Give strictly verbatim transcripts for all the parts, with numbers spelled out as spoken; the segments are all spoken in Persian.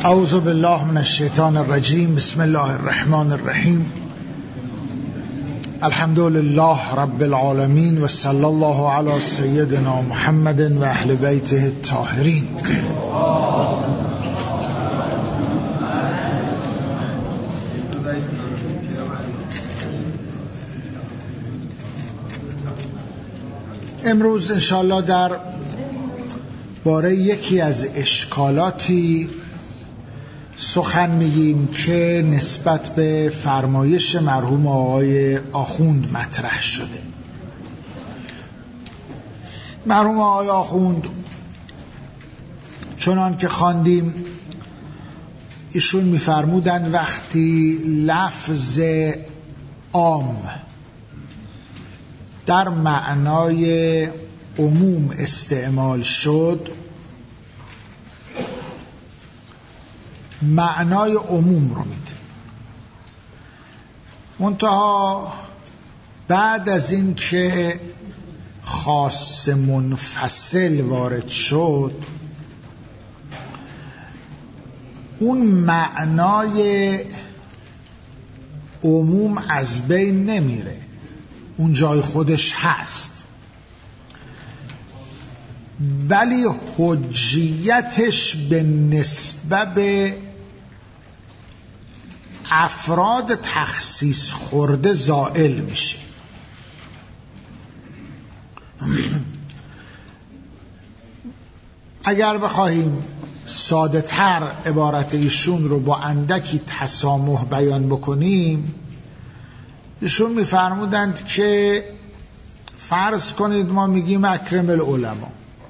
اعوذ بالله من الشیطان الرجیم. بسم الله الرحمن الرحیم. الحمد لله رب العالمین و صلی الله علی سیدنا محمد و اهل بیته الطاهرین. امروز انشاءالله در باره یکی از اشکالاتی سخن میگیم که نسبت به فرمایش مرحوم آقای آخوند مطرح شده. مرحوم آقای آخوند چنان که خواندیم ایشون میفرمودن وقتی لفظ عام در معنای عموم استعمال شد، معنای عموم رو میده، منتها بعد از این که خاص منفصل وارد شد اون معنای عموم از بین نمیره، اون جای خودش هست، ولی حجیتش به نسبت به افراد تخصیص خورده زائل میشه. اگر بخواهیم ساده تر عبارت ایشون رو با اندکی تسامح بیان بکنیم، ایشون میفرمودند که فرض کنید ما میگیم اکرم العلماء،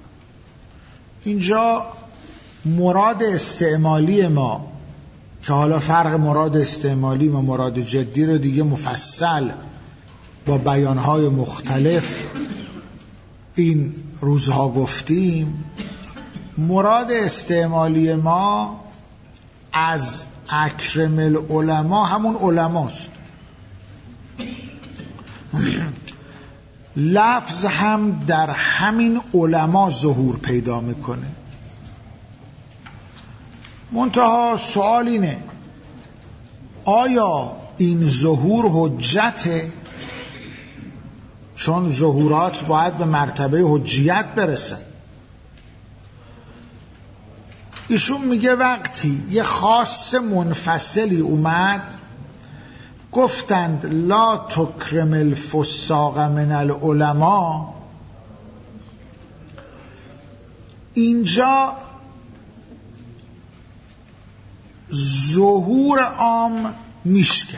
اینجا مراد استعمالی ما که حالا فرق مراد استعمالی و مراد جدی رو دیگه مفصل با بیانهای مختلف این روزها گفتیم، مراد استعمالی ما از اکرم العلماء همون علماست. لفظ هم در همین علما ظهور پیدا میکنه. منتها سوال اینه آیا این ظهور حجته؟ چون ظهورات باید به مرتبه حجیت برسن. ایشون میگه وقتی یه خاص منفصلی اومد گفتند لا تکرم الفساق من العلماء، اینجا ظهور عام میشکنه.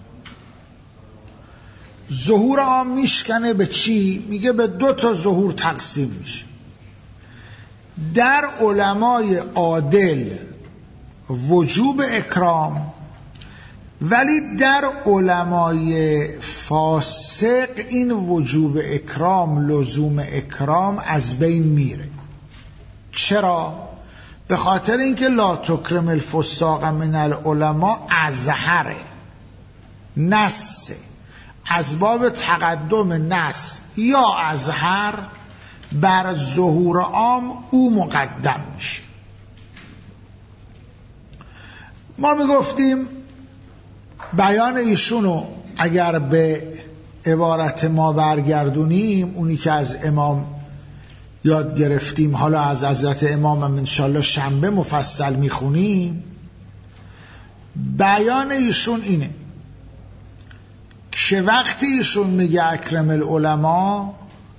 ظهور عام میشکنه به چی؟ میگه به دو تا ظهور تقسیم میشه. در علمای عادل وجوب اکرام، ولی در علمای فاسق این وجوب اکرام، لزوم اکرام از بین میره. چرا؟ به خاطر اینکه لا تکرم الفساق من العلماء ازهره، نص، از باب تقدم نص یا ازهر بر ظهور عام او مقدم میشه. ما میگفتیم بیان ایشونو اگر به عبارت ما برگردونیم، اونی که از امام یاد گرفتیم، حالا از حضرت امام هم انشالله شنبه مفصل میخونیم، بیان ایشون اینه که وقتی ایشون میگه اکرم العلماء،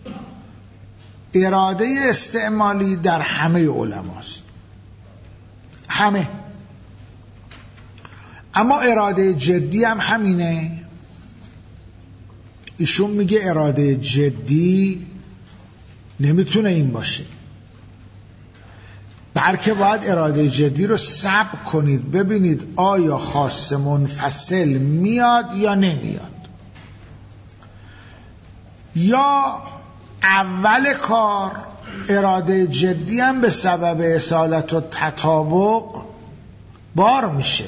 اراده استعمالی در همه علماست، همه. اما اراده جدی هم همینه. ایشون میگه اراده جدی نمیتونه این باشه، بلکه باید اراده جدی رو صبر کنید ببینید آیا خاص منفصل میاد یا نمیاد، یا اول کار اراده جدی هم به سبب اصالت و تطابق بار میشه.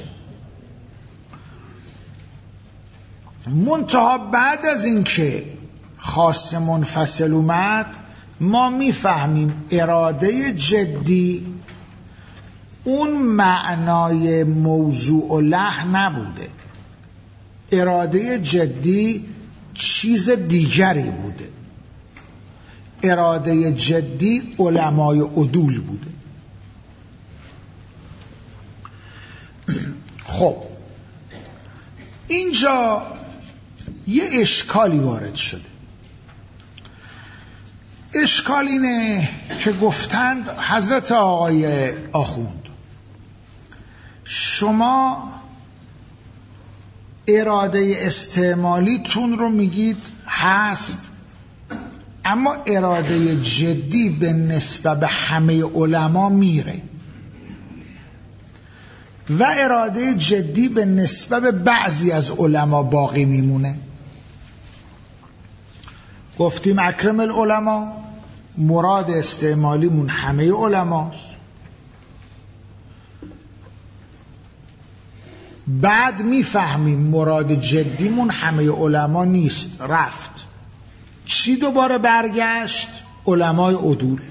منتها بعد از این که خاص منفصل اومد ما میفهمیم اراده جدی اون معنای موضوع و لحن نبوده. اراده جدی چیز دیگری بوده. اراده جدی علمای عدول بوده. خب اینجا یه اشکالی وارد شده. اشکال اینه که گفتند حضرت آقای آخوند شما اراده استعمالیتون رو میگید هست، اما اراده جدی به نسبت به همه علما میره و اراده جدی به نسبت به بعضی از علما باقی میمونه. گفتیم اکرم العلماء، مراد استعمالیمون همه علماست. بعد میفهمیم مراد جدیمون همه علما نیست، رفت. چی دوباره برگشت؟ علمای عدول.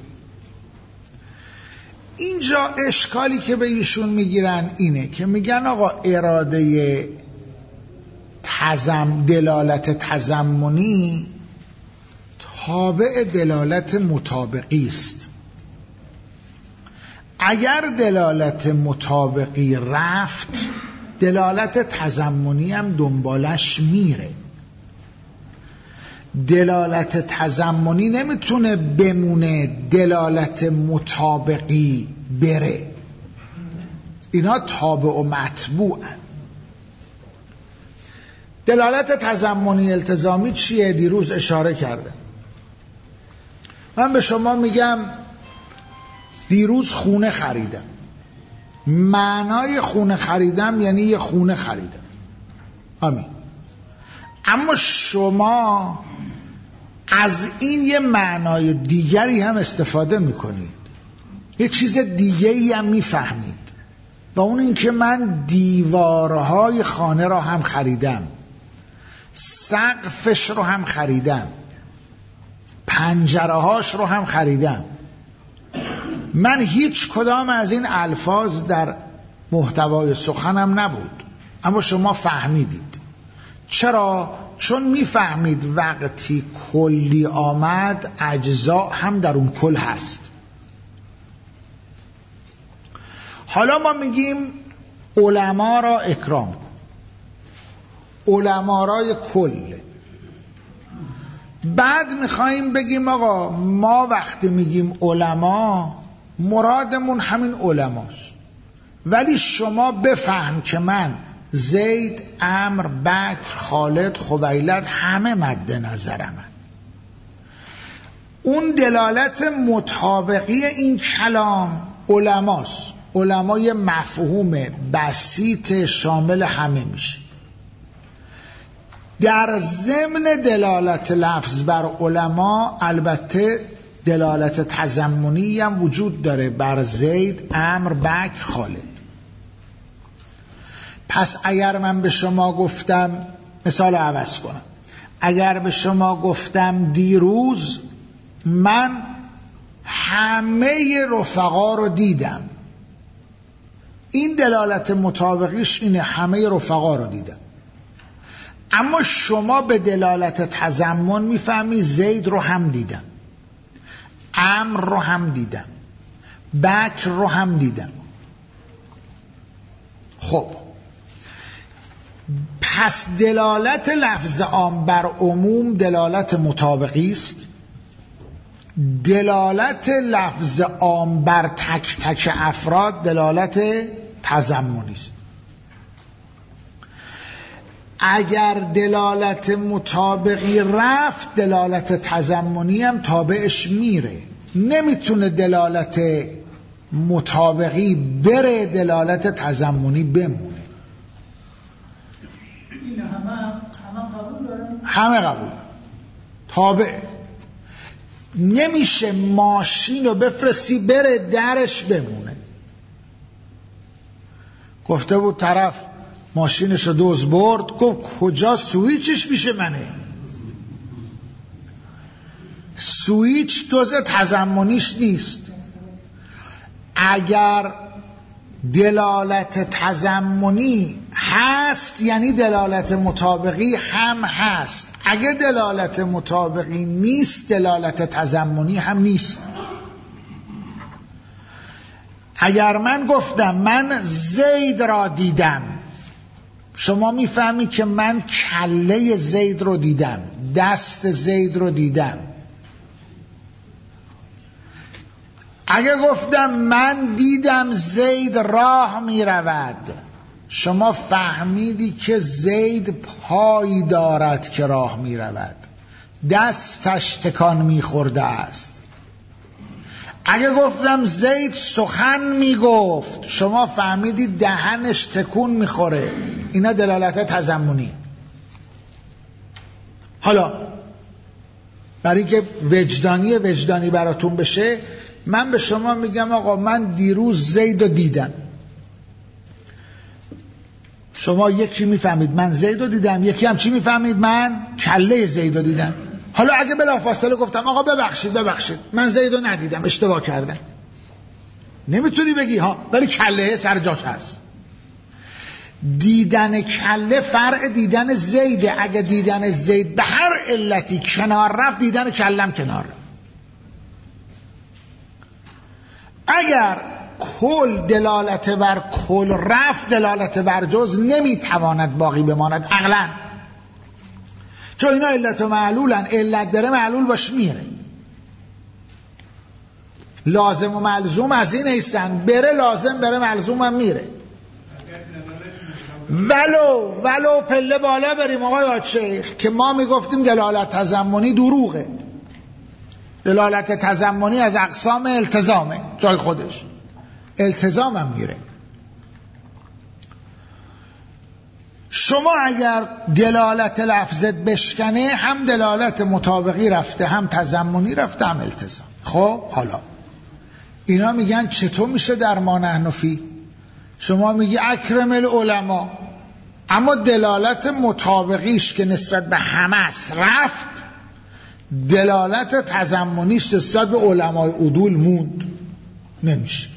اینجا اشکالی که به ایشون میگیرن اینه که میگن آقا اراده تزم دلالت تضمنی تابع دلالت مطابقی است. اگر دلالت مطابقی رفت، دلالت تضمنی هم دنبالش میره. دلالت تضمنی نمیتونه بمونه دلالت مطابقی بره. اینا تابع و متبوعن. دلالت تضمنی التزامی چیه؟ دیروز اشاره کرده. من به شما میگم دیروز خونه خریدم. معنای خونه خریدم یعنی یه خونه خریدم. آمین. اما شما از این یه معنای دیگری هم استفاده میکنید، یه چیز دیگری هم میفهمید، و اون این که من دیوارهای خانه را هم خریدم، سقفش رو هم خریدم، پنجرهاش رو هم خریدم. من هیچ کدام از این الفاظ در محتوای سخنم نبود، اما شما فهمیدید. چرا؟ چون میفهمید وقتی کلی آمد اجزا هم در اون کل هست. حالا ما میگیم علما را اکرام کن، علما رای کل. بعد میخواییم بگیم آقا ما وقتی میگیم علما مرادمون همین علماست، ولی شما بفهم که من زید، عمر، بکر، خالد، خویلد همه مد نظرم. اون دلالت مطابقی این کلام علماست. علمای مفهوم بسیط شامل همه میشه. در ضمن دلالت لفظ بر علما البته دلالت تضمنی هم وجود داره بر زید، عمر، بکر، خالد. پس اگر من به شما گفتم، مثال عوض کنم، اگر به شما گفتم دیروز من همه رفقا رو دیدم، این دلالت مطابقیش اینه همه رفقا رو دیدم. اما شما به دلالت تضمن میفهمی زید رو هم دیدم، عمر رو هم دیدم، بکر رو هم دیدم. خب پس دلالت لفظ عام بر عموم دلالت مطابقی است، دلالت لفظ عام بر تک تک افراد دلالت تضمنی است. اگر دلالت مطابقی رفت، دلالت تضمنی هم تابعش میره. نمیتونه دلالت مطابقی بره دلالت تضمنی بمونه. همه همه قبول دارن؟ همه قبول. تابع. نمیشه ماشین رو بفرستی بره درش بمونه. گفته بود طرف ماشینش رو دزد برد، گفت کجا سویچش میشه منه. سویچ جزء تضمنیش نیست. اگر دلالت تضمنی هست یعنی دلالت مطابقی هم هست. اگه دلالت مطابقی نیست دلالت تضمنی هم نیست. اگر من گفتم من زید را دیدم، شما میفهمی که من کله زید رو دیدم، دست زید رو دیدم. اگه گفتم من دیدم زید راه میرود، شما فهمیدی که زید پایی دارد که راه میرود، دستش تکان میخورده است. اگه گفتم زید سخن میگفت، شما فهمیدی دهنش تکون میخوره. اینا دلالت تضمنی. حالا برای که وجدانی وجدانی براتون بشه، من به شما میگم آقا من دیروز زید رو دیدم. شما یکی میفهمید من زید رو دیدم، یکی هم چی میفهمید؟ من کله زید رو دیدم. حالا اگه بلافاصله گفتم آقا ببخشید ببخشید من زید رو ندیدم، اشتباه کردم، نمیتونی بگی ها، ولی کله سر جاش هست. دیدن کله فرع دیدن زیده. اگه دیدن زید به هر علتی کنار رفت، دیدن کلم کنار رفت. اگر کل دلالت بر کل رفت، دلالت بر جز نمیتواند باقی بماند عقلا، چون اینا علت و معلولن. علت بره معلول باش میره. لازم و ملزوم از این ایستن، بره لازم بره ملزوم هم میره. ولو ولو پله بالا بریم آقای آتشیخ که ما میگفتیم دلالت تضمنی دروغه. دلالت تضمنی از اقسام التزامه، جای خودش التزام هم میره. شما اگر دلالت لفظت بشکنه، هم دلالت مطابقی رفته، هم تضمنی رفته، هم التزام. خب حالا اینا میگن چطور میشه در ما نحن فی؟ شما میگی اکرم العلماء، اما دلالت مطابقیش که نسبت به همه است رفت، دلالت تضمنیش نسبت به علمای عدول موند. نمیشه.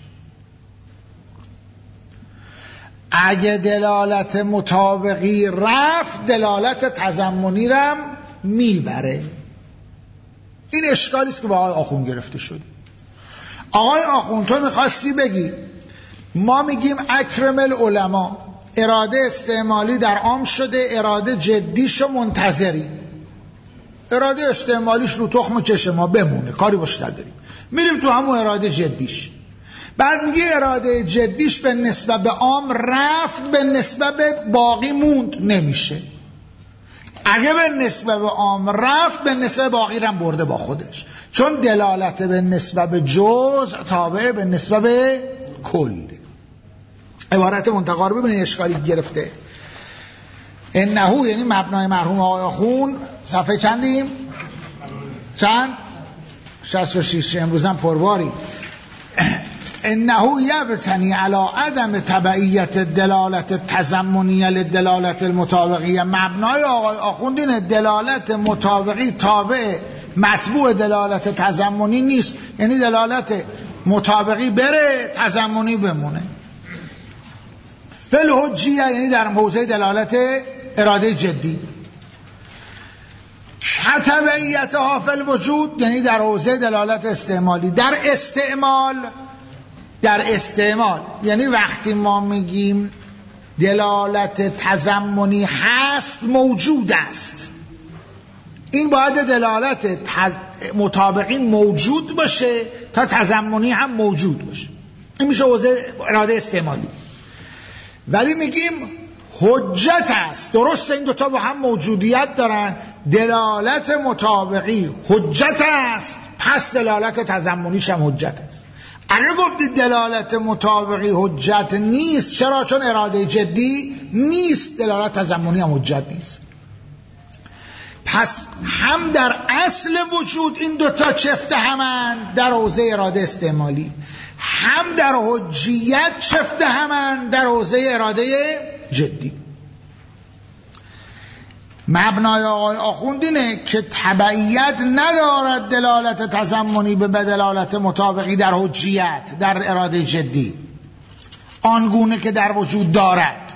اگه دلالت مطابقی رفت، دلالت تضمنی رم میبره. این اشکالی است که با آقای آخوند گرفته شد. آقای آخوند تو میخواستی بگی ما میگیم اکرم العلماء، اراده استعمالی در عام شده، اراده جدیش و منتظری. اراده استعمالیش رو تخم چشم ما بمونه، کاری باش نداریم، میریم تو همون اراده جدیش. بعد میگه اراده جدیش به نسبت به عام رفت، به نسبت به باقی موند. نمیشه. اگه به نسبت به عام رفت، به نسبت باقی رم برده با خودش، چون دلالت به نسبت به جز تابع به نسبت به کل. عبارت منتقا رو ببینید اشکالی گرفته. انهو یعنی مبنای مرحوم آقای آخوند، صفحه چندیم؟ چند؟ شصت و شش. امروزم پرواری. انه یبتنی علی عدم تبعیت دلالت تضمنیه لدلالت المطابقیه. مبنای آقای آخوند اینه دلالت مطابقی تابع متبوع دلالت تضمنی نیست، یعنی دلالت مطابقی بره تضمنی بمونه. فالحجیه یعنی در حوزه دلالت اراده جدی. تبعیتها فی الوجود یعنی در حوزه دلالت استعمالی. در استعمال در استعمال یعنی وقتی ما میگیم دلالت تضمنی هست، موجود است، این باید دلالت تز... مطابقی موجود باشه تا تضمنی هم موجود باشه. این میشه حوزه اراده استعمالی. ولی میگیم حجت است، درسته این دوتا با هم موجودیت دارن، دلالت مطابقی حجت است، پس دلالت تضمنیش هم حجت است. اگه گفتید دلالت مطابقی حجت نیست، چرا؟ چون اراده جدی نیست، دلالت تضمنی هم حجت نیست. پس هم در اصل وجود این دوتا چفت همند در حوزه اراده استعمالی، هم در حجیت چفت همند در حوزه اراده جدی. مبنای آقای آخوند اینه که تبعیت ندارد دلالت تضمنی به دلالت مطابقی در حجیت در اراده جدی، آنگونه که در وجود دارد.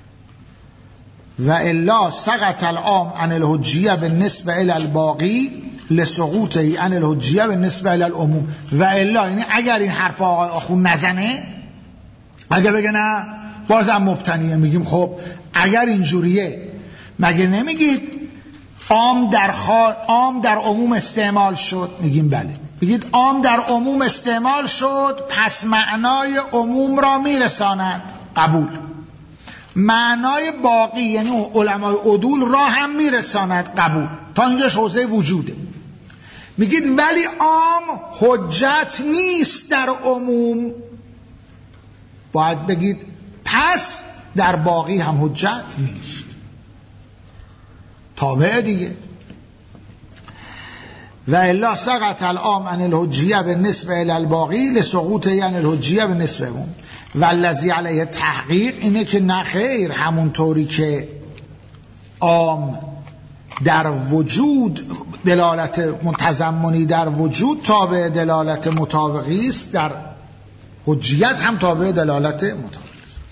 و الا سقط العام عن الحجیه بالنسبه الی الباقی لسقوطه عن الحجیه بالنسبه الی العموم. و الا یعنی اگر این حرف آقای آخوند نزنه، اگر بگه نه بازم مبتنیه، میگیم خب اگر اینجوریه مگه نمیگید عام در خا... عام در عموم استعمال شد؟ میگیم بله. بگید عام در عموم استعمال شد پس معنای عموم را میرساند، قبول. معنای باقی یعنی علمای عدول را هم میرساند، قبول. تا اینجاش حوزه وجوده. میگید ولی عام حجت نیست در عموم، باید بگید پس در باقی هم حجت نیست. تابع دیگه. و الا سقط العام عن الحجیه بالنسبه الی الباقی لسقوطه عن الحجیه بالنسبه اون. والذی علیه تحقیق اینه که نخیر، همونطوری که عام در وجود دلالت متضمنی در وجود تابع دلالت مطابقی است، در حجیت هم تابع دلالت مطابقی.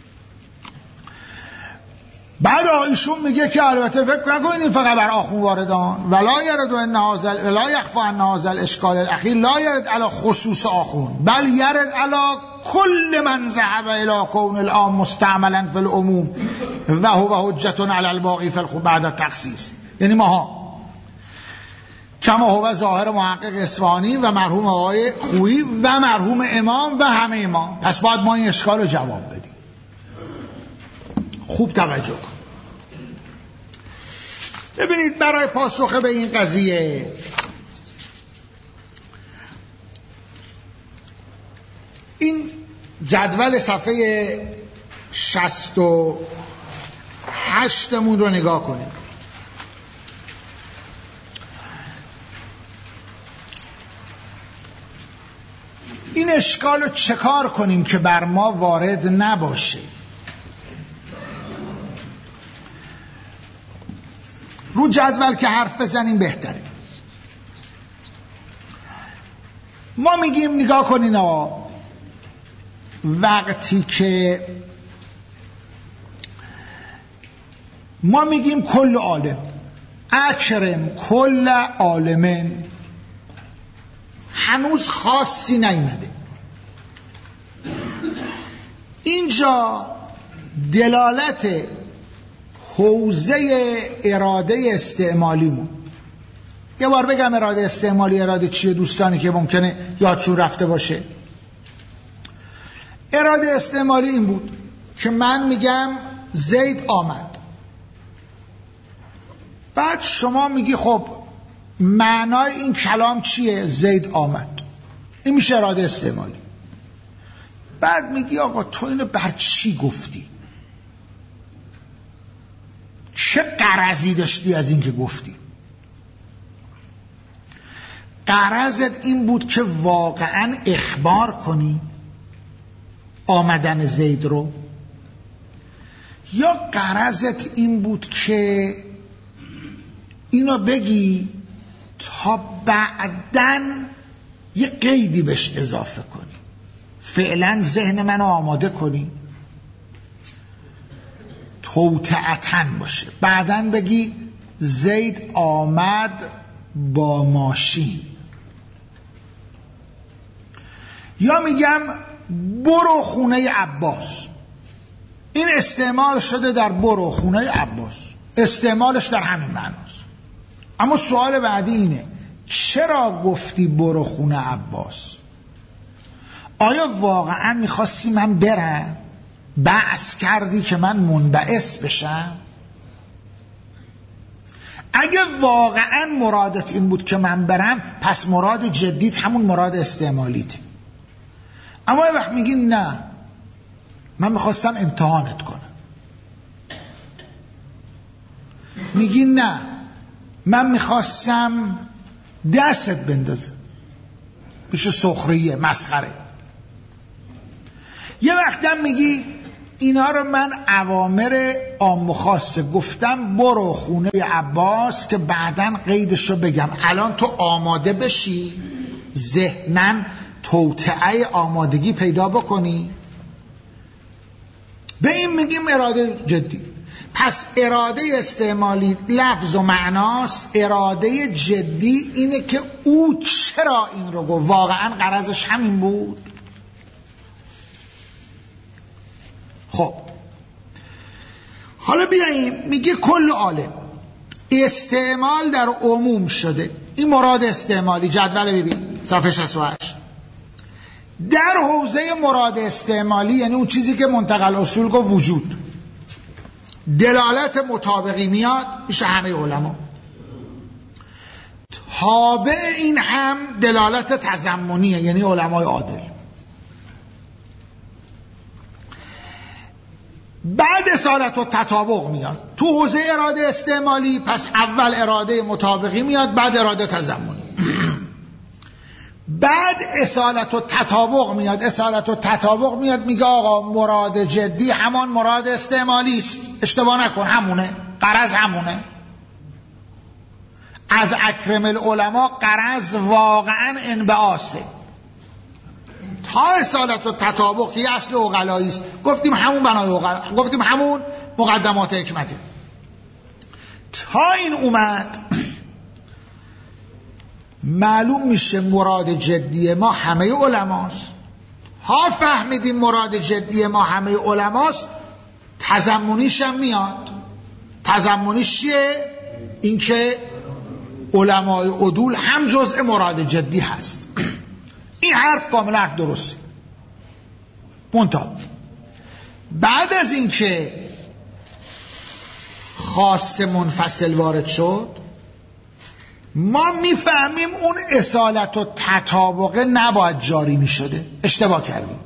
بعد ایشون میگه که البته فکر نکنید این فقط بر آخون واردان، ولا یرد ان هذا ولا یخفى ان هذا الاشکال الاخیر لا یرد علی خصوص آخون بل یرد علی کل من ذهب الى کون العام مستعملا فی العموم و هو حجت علی الباقی فی الخصوص بعد التخصیص. یعنی ماها کما هو ظاهر محقق اصفهانی و مرحوم آقای خویی و مرحوم امام و همه ما، پس باید ما این اشکال رو جواب بدیم. خوب توجه کن. ببینید برای پاسخ به این قضیه این جدول صفحه شصت و هشتمون رو نگاه کنید. این اشکال رو چکار کنیم که بر ما وارد نباشه؟ رو جدول که حرف بزنیم بهتره. ما میگیم نگاه کنین آقا، وقتی که ما میگیم کل عالم، اکرم کل عالمن، هنوز خاصی نیامده. اینجا دلالت حوزه اراده استعمالیمون، یه بار بگم اراده استعمالی اراده چیه دوستانی که ممکنه یادشون رفته باشه. اراده استعمالی این بود که من میگم زید آمد، بعد شما میگی خب معنای این کلام چیه؟ زید آمد. این میشه اراده استعمالی. بعد میگی آقا تو اینو بر چی گفتی؟ چه غرضی داشتی از این که گفتی؟ غرضت این بود که واقعا اخبار کنی آمدن زید رو، یا غرضت این بود که اینو بگی تا بعدن یه قیدی بهش اضافه کنی، فعلا ذهن منو آماده کنی توطئتن باشه، بعدن بگی زید آمد با ماشین. یا میگم برو خونه عباس، این استعمال شده در برو خونه عباس، استعمالش در همین معناست. اما سوال بعدی اینه چرا گفتی برو خونه عباس؟ آیا واقعا میخواستی من برم؟ بحث کردی که من منبعث بشم؟ اگه واقعا مرادت این بود که من برم، پس مراد جدید همون مراد استعمالیت. اما یه وقت میگی نه من میخواستم امتحانت کنم، میگی نه من میخواستم دستت بندازم، میشه سخریه، مسخره. یه وقتم میگی اینا رو من اوامر عام و خاصه گفتم برو خونه عباس که بعدن قیدشو بگم. الان تو آماده بشی، ذهنن توطئه آمادگی پیدا بکنی، به این میگیم اراده جدی. پس اراده استعمالی لفظ و معناست، اراده جدی اینه که او چرا این رو گفت، واقعا غرضش همین بود. خب حالا بیاییم میگه کل عالم استعمال در عموم شده. این مراد استعمالی، جدول ببین صفحه شصت و هشت. در حوزه مراد استعمالی یعنی اون چیزی که منتقل اصول گفت وجود، دلالت مطابقی میاد، میشه همه علما. تابع این هم دلالت تضمنیه، یعنی علمای عادل. بعد اصالت و تطابق میاد تو حوزه اراده استعمالی. پس اول اراده مطابقی میاد، بعد اراده تضمنی. بعد اصالت و تطابق میاد. اصالت و تطابق میاد میگه آقا مراد جدی همان مراد استعمالی است، اشتباه نکن، همونه، غرض همونه. از اکرم العلماء غرض واقعا انبعاثه. تا اصالت و تطابق یه اصل عقلایی است، گفتیم همون بنای عقل، گفتیم همون مقدمات حکمته. تا این اومد معلوم میشه مراد جدی ما همه علماست. ها فهمیدیم مراد جدی ما همه علماست، تضمنیش هم میاد. تضمنیش چیه؟ اینکه علمای عدول هم جزء مراد جدی هست. این حرف کامل حرف درسته. منتها بعد از اینکه خاص منفصل وارد شد، ما میفهمیم اون اصالت و تطابق نباید جاری میشده، اشتباه کردیم.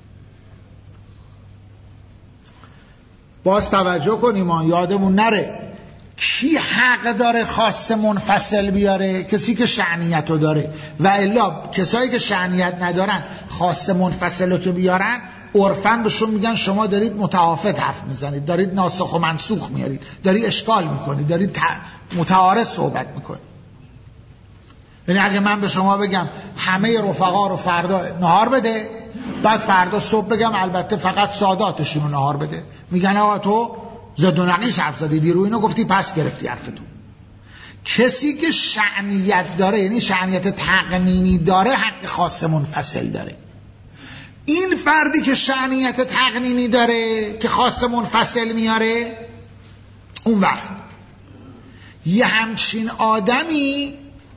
باز توجه کنیم ما یادمون نره کی حق داره خاص منفصل بیاره؟ کسی که شأنیت رو داره. و الا کسایی که شأنیت ندارن خاص منفصل رو که بیارن، عرفاً بهشون میگن شما دارید متعافت حرف میزنید، دارید ناسخ و منسوخ میارید، دارید اشکال میکنید، دارید متعارض صحبت میکنید. یعنی اگه من به شما بگم همه رفقا رو فردا نهار بده، بعد فردا صبح بگم البته فقط ساداتشون رو نهار بده، میگن آقا تو زد و نقیص حرف زدی، دیروز اینو گفتی پس گرفتی حرفتون. کسی که شأنیت داره، یعنی شأنیت تقنینی داره، حق خاص منفصل داره. این فردی که شأنیت تقنینی داره که خاص منفصل میاره، اون وقت یه همچین آدمی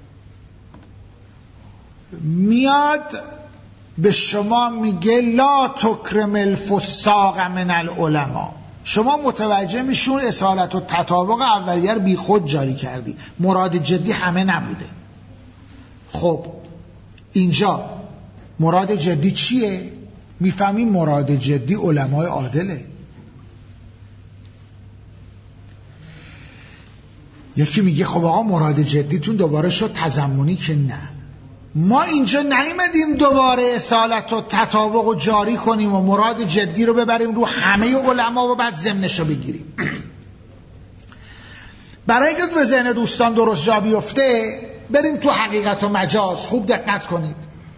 میاد به شما میگه لا تکرم الفساق من العلماء. شما متوجه میشون اصالت و تطابق اولیه بی خود جاری کردی، مراد جدی همه نبوده. خب اینجا مراد جدی چیه؟ میفهمیم مراد جدی علمای عادله. یکی میگه خب آقا مراد جدیتون دوباره شد تضمنی، که نه، ما اینجا نیومدیم دوباره اصالت و تطابق رو جاری کنیم و مراد جدی رو ببریم رو همه علما و بعد ضمنش رو بگیریم. برای اینکه به ذهن دوستان درست جا بیفته بریم تو حقیقت و مجاز. خوب دقت کنید.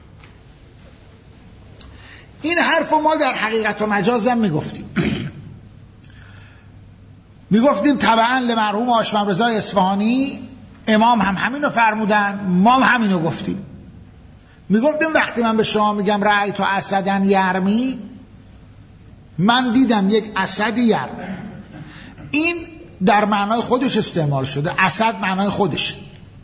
این حرف رو ما در حقیقت و مجاز هم میگفتیم. میگفتیم طبعا لمرحوم هاشم رضا اصفهانی امام هم همینو فرمودن، ما هم همینو گفتیم. میگفتیم وقتی من به شما میگم رأیت اسدن یرمی، من دیدم یک اسد یرمی. این در معنای خودش استعمال شده، اسد معنای خودش،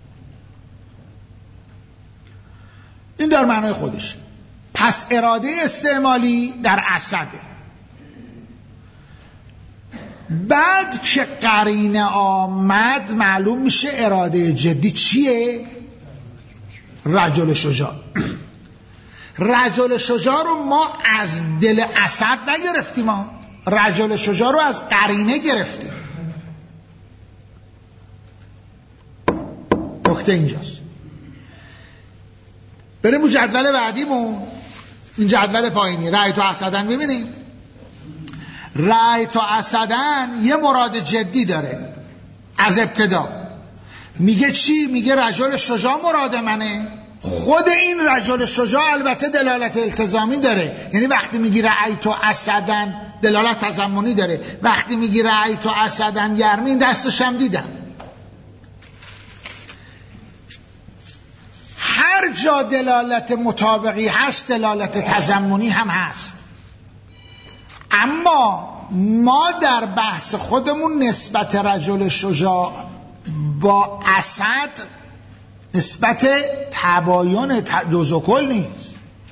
این در معنای خودش. پس اراده استعمالی در اسده. بعد که قرینه آمد معلوم میشه اراده جدی چیه؟ رجل شجاع. رجل شجاع رو ما از دل اسد نگرفتیم، ما رجل شجاع رو از قرینه گرفتیم. نکته اینجاست. بریم رو جدول بعدیمون. این جدول پایینی رأی تو اسدن ببینیم. رأی تو اسدن یه مراد جدی داره از ابتدا. میگه چی؟ میگه رجل شجاع مراد منه، خود این رجل شجاع البته دلالت التزامی داره، یعنی وقتی میگی رأیت اسدا دلالت تضمنی داره، وقتی میگی رأیت اسدا یرمی دستش هم دیدم. هر جا دلالت مطابقی هست دلالت تضمنی هم هست. اما ما در بحث خودمون نسبت رجل شجاع با اسد نسبت تباین جزء و کل نیست.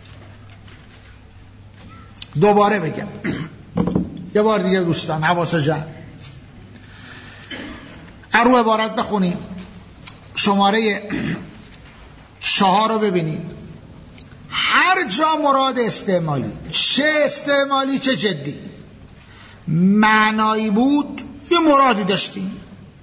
دوباره بگم یه بار دیگه دوستان حواس جمع رو عبارت بخونیم، شماره چهار رو ببینید. هر جا مراد استعمالی، چه استعمالی چه جدی، معنایی بود یه مرادی داشتیم،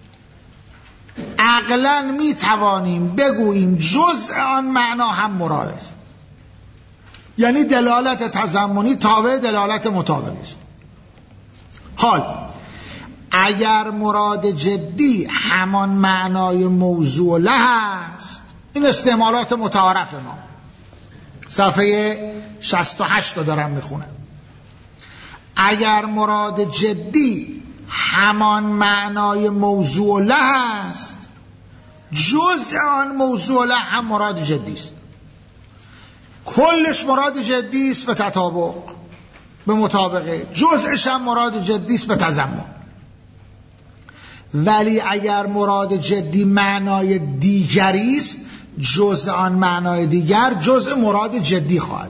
عقلاً می توانیم بگوییم جزء آن معنا هم مراد است، یعنی دلالت تضمنی تابع دلالت مطابقی است. حال اگر مراد جدی همان معنای موضوع له است، این استعمالات متعارف ما، صفحه شصت و هشت رو دارم میخونم. اگر مراد جدی همان معنای موضوع له است، جزء آن موضوع له هم مراد جدی است. کلش مراد جدی است به تطابق، به مطابقه، جزءش هم مراد جدی است به تضمن. ولی اگر مراد جدی معنای دیگری است، جزء آن معنای دیگر جزء مراد جدی خواهد.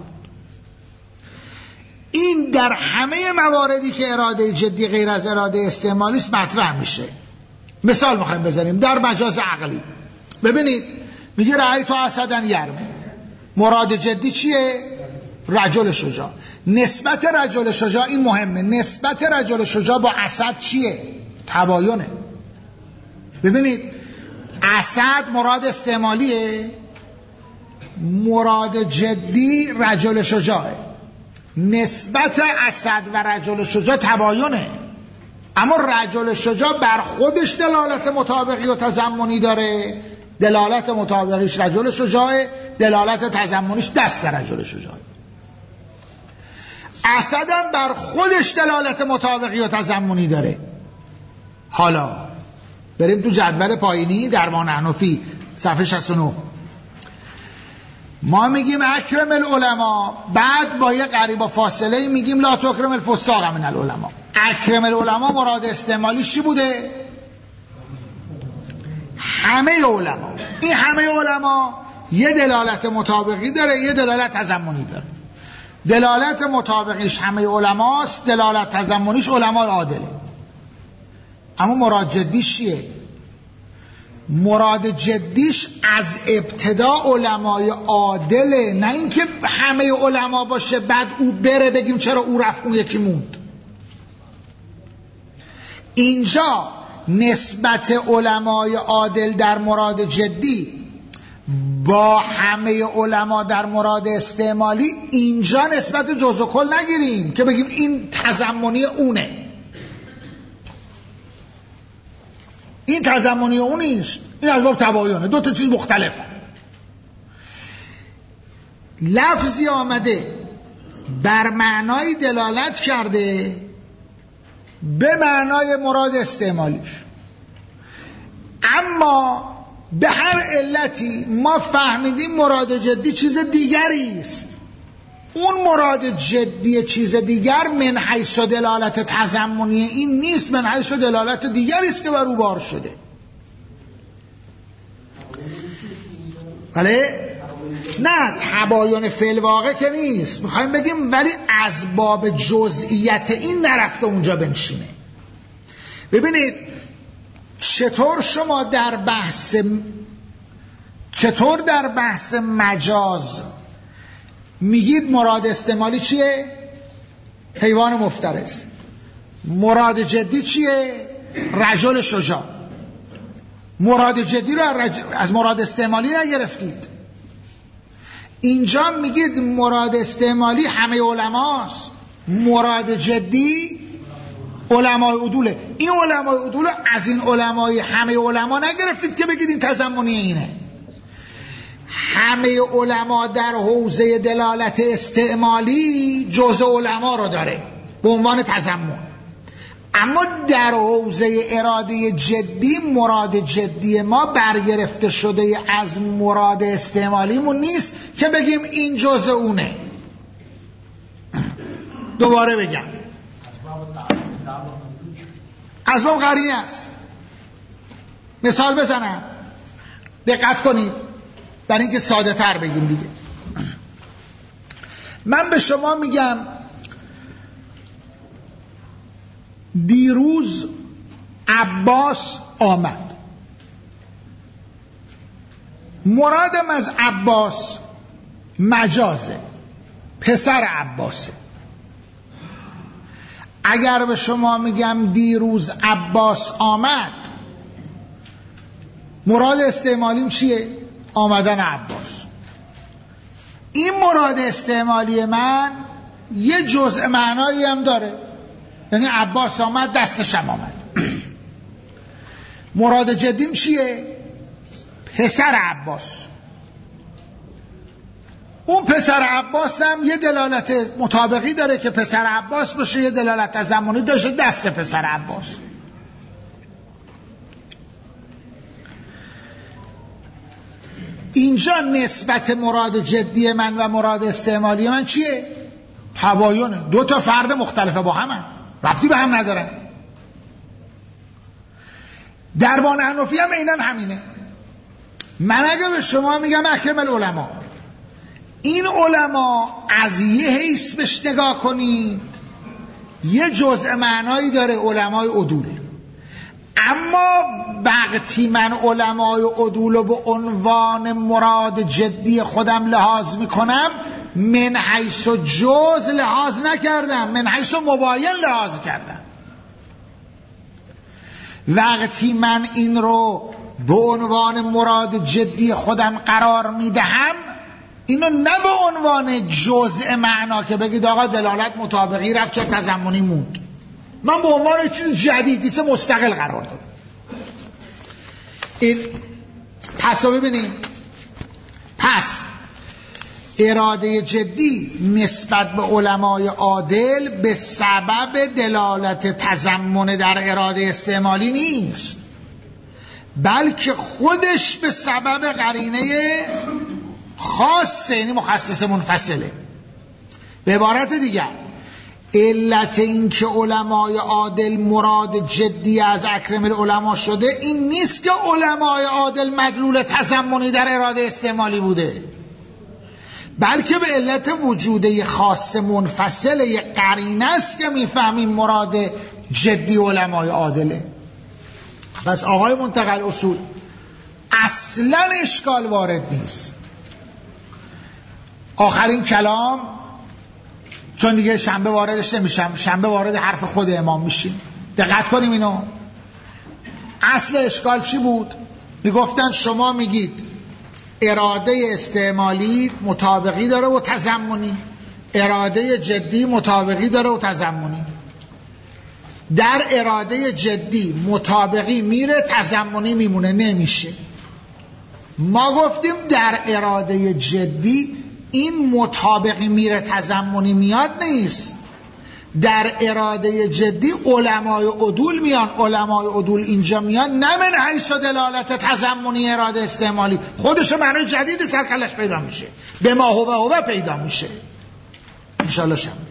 این در همه مواردی که اراده جدی غیر از اراده استعمالی است مطرح میشه. مثال میخوایم بزنیم در مجاز عقلی. ببینید میگه رأیت اسدا یرمی، مراد جدی چیه؟ رجل شجاع. نسبت رجل شجاع این مهمه، نسبت رجل شجاع با اسد چیه؟ تباینه. ببینید اسد مراد استعمالیه، مراد جدی رجل شجاعه. نسبت اسد و رجل شجاع تباینه، اما رجل شجاع بر خودش دلالت مطابقی و تضمنی داره، دلالت مطابقیش رجل شجاعه، دلالت تضمنیش دست رجل شجاعه. اسد هم بر خودش دلالت مطابقی و تضمنی داره. حالا بریم تو جدول پایینی درمان حنفی صفحه شصت و نه. ما میگیم اکرم العلماء، بعد با یه قریب فاصله میگیم لا تکرم الفساق من العلماء. اکرم العلماء مراد استعمالی چی بوده؟ همه علما. این همه علما یه دلالت مطابقی داره، یه دلالت تضمنی داره. دلالت مطابقیش همه علماست، دلالت تضمنیش علمای عادله. اما مراد جدیش چیه؟ مراد جدیش از ابتدا علمای عادله، نه اینکه همه علما باشه بعد او بره بگیم چرا او رفت اون یکی موند. اینجا نسبت علمای عادل در مراد جدی با همه علما در مراد استعمالی، اینجا نسبت جزء و کل نگیریم که بگیم این تضمنی اونه، این تضمنی اون نیست، این از باب تباینه، دو تا چیز مختلفه. لفظی آمده بر معنای دلالت کرده به معنای مراد استعمالیش، اما به هر علتی ما فهمیدیم مراد جدی چیز دیگری است. اون مراد جدی چیز دیگر من حیث دلالت تضمنی این نیست، من حیث دلالت دیگری است که بر او بار شده. بله؟ نه، تباین فعل واقع که نیست، میخوایم بگیم ولی از باب جزئیت این نرفته اونجا بنشینه. ببینید چطور شما در بحث چطور در بحث مجاز میگید مراد استعمالی چیه؟ حیوان مفترس. مراد جدی چیه؟ رجل شجاع. مراد جدی رو از مراد استعمالی نگرفتید. اینجا میگید مراد استعمالی همه علماست، مراد جدی علمای عدوله. این علمای عدوله از این علمای همه علما نگرفتید که بگید این تضمنی اینه. همه علما در حوزه دلالت استعمالی جزء علما رو داره به عنوان تضمن، اما در حوزه اراده جدی مراد جدی ما برگرفته شده از مراد استعمالیمون نیست که بگیم این جزء اونه. دوباره بگم اسباب قرینه است. مثال بزنم دقت کنید برای اینکه ساده تر بگیم دیگه. من به شما میگم دیروز عباس آمد. مرادم از عباس مجازه، پسر عباسه. اگر به شما میگم دیروز عباس آمد، مراد استعمالیم چیه؟ آمدن عباس. این مراد استعمالی من یه جزء معنایی هم داره، یعنی عباس آمد دستشم آمد. مراد جدیم چیه؟ پسر عباس. اون پسر عباس هم یه دلالت مطابقی داره که پسر عباس باشه، یه دلالت تضمنی داشته دست پسر عباس. اینجا نسبت مراد جدی من و مراد استعمالی من چیه؟ تباینه. دو تا فرد مختلفه با همن، ربطی به هم ندارن. دربان حنفی هم اینن همینه. من اگه به شما میگم اکرم العلماء، این علما از یه حیث بهش نگاه کنید یه جزء معنایی داره، علمای عدول. اما وقتی من علمای عدول رو به عنوان مراد جدی خودم لحاظ میکنم، من حیث جز لحاظ نکردم، من حیث مباین لحاظ کردم. وقتی من این رو به عنوان مراد جدی خودم قرار میدهم، اینو نه به عنوان جزء معنا که بگید آقا دلالت مطابقی رفت چه تضمنی موند، من به عنوان چیز جدیدی چه مستقل قرار دادم. این پس رو ببینیم. پس اراده جدی نسبت به علمای عادل به سبب دلالت تضمن در اراده استعمالی نیست، بلکه خودش به سبب قرینه خاصه، یعنی مخصص منفصله. به عبارت دیگر علت این که علمای عادل مراد جدی از اکرم العلماء شده این نیست که علمای عادل مدلول تضمنی در اراده استعمالی بوده، بلکه به علت وجوده خاص منفصل یک قرینه است که میفهمیم مراد جدی علمای عادله. پس آقای منتقل اصول اصلا اشکال وارد نیست. آخرین کلام، چون دیگه شنبه واردش نمیشم، شنبه وارد حرف خود امام میشیم. دقت کنیم اینو. اصل اشکال چی بود؟ میگفتن شما میگید اراده استعمالی مطابقی داره و تضمنی، اراده جدی مطابقی داره و تضمنی. در اراده جدی مطابقی میره، تضمنی میمونه، نمیشه. ما گفتیم در اراده جدی این مطابقی میره تضمنی میاد نیست. در اراده جدی علمای عدول میان، علمای عدول اینجا میان نه من حیث دلالت تضمنی اراده استعمالی، خودش معنی جدید سرکلش پیدا میشه، به ما هو هو پیدا میشه. انشالله شب